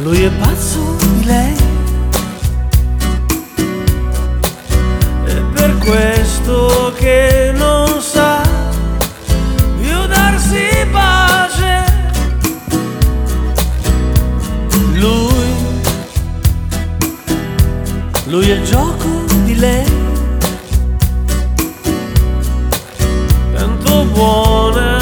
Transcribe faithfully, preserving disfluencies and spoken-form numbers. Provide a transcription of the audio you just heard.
Lui è pazzo di lei e per questo che non sa più darsi pace. Lui, lui è il gioco di lei, tanto buona